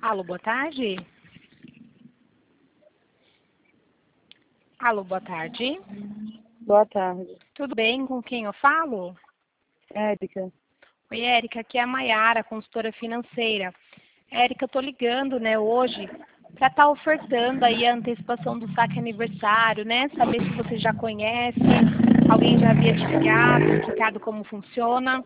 Alô, boa tarde. Alô, boa tarde. Boa tarde. Tudo bem? Com quem eu falo? Érica. Oi, Érica, aqui é a Maiara, consultora financeira. Érica, eu tô ligando, né, hoje para estar ofertando aí a antecipação do saque aniversário, né? Saber se você já conhece, alguém já havia te ligado, explicado como funciona.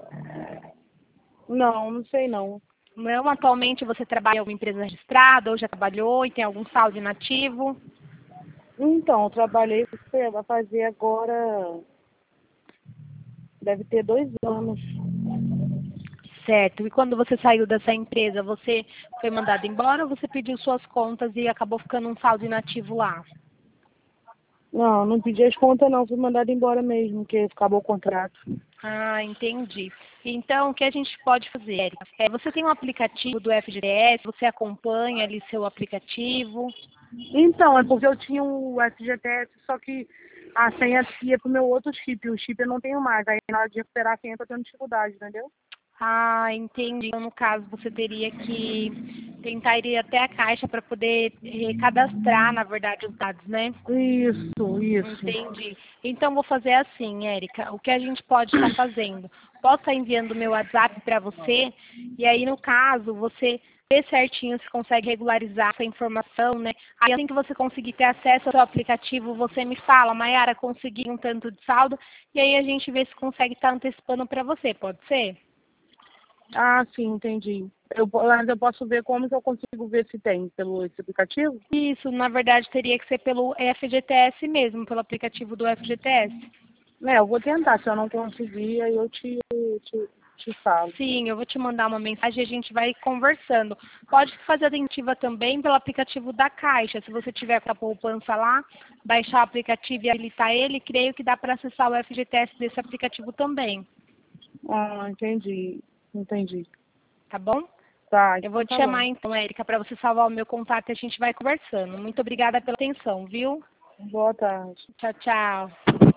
Não sei não. Não, atualmente você trabalha em alguma empresa registrada ou já trabalhou e tem algum saldo inativo? Então, eu trabalhei, vai fazer agora, deve ter 2 anos. Certo. E quando você saiu dessa empresa, você foi mandado embora ou você pediu suas contas e acabou ficando um saldo inativo lá? Não pedi as contas não, fui mandada embora mesmo, porque acabou o contrato. Ah, entendi. Então, o que a gente pode fazer, Érica? Você tem um aplicativo do FGTS, você acompanha ali seu aplicativo? Então, é porque eu tinha o FGTS, só que a senha ia pro meu outro chip, o chip eu não tenho mais, aí na hora de recuperar a senha eu tô tendo dificuldade, entendeu? Ah, entendi. Então, no caso, você teria que tentar ir até a Caixa para poder cadastrar, na verdade, os dados, né? Isso. Entendi. Então, vou fazer assim, Érica. O que a gente pode estar fazendo? Posso estar enviando o meu WhatsApp para você, e aí, no caso, você vê certinho se consegue regularizar essa informação, né? Aí, assim que você conseguir ter acesso ao seu aplicativo, você me fala, Maiara, consegui um tanto de saldo, e aí a gente vê se consegue estar antecipando para você, pode ser? Ah, sim, entendi. Mas eu posso ver como que eu consigo ver se tem pelo esse aplicativo? Isso, na verdade, teria que ser pelo FGTS mesmo, pelo aplicativo do FGTS. Eu vou tentar. Se eu não conseguir, aí eu te falo. Sim, eu vou te mandar uma mensagem e a gente vai conversando. Pode fazer a tentativa também pelo aplicativo da Caixa. Se você tiver com a poupança lá, baixar o aplicativo e habilitar ele, creio que dá para acessar o FGTS desse aplicativo também. Ah, entendi. Tá bom? Tá, Eu vou então te tá bom. chamar então, Érica, para você salvar o meu contato e a gente vai conversando. Muito obrigada pela atenção, viu? Boa tarde. Tchau, tchau.